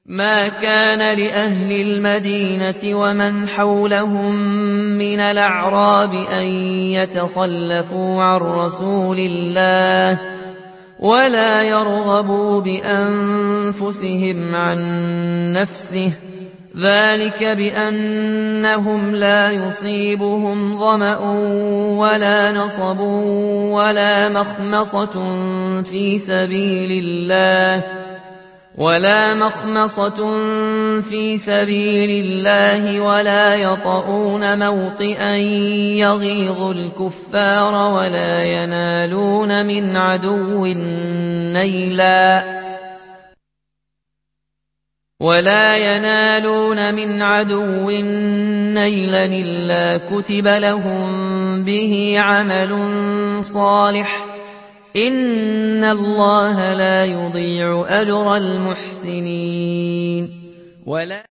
ما كان لأهل المدينة ومن حولهم من الأعراب أن يتخلفوا عن رسول الله ولا يرغبوا بأنفسهم عن نفسه، ذلك بأنهم لا يصيبهم ظمأ ولا نصب ولا مخمصة في سبيل الله ولا يطؤون موطئا يغيظ الكفار ولا ينالون من عدو نيلا إلا كتب لهم به عمل صالح، إن الله لا يضيع أجر المحسنين.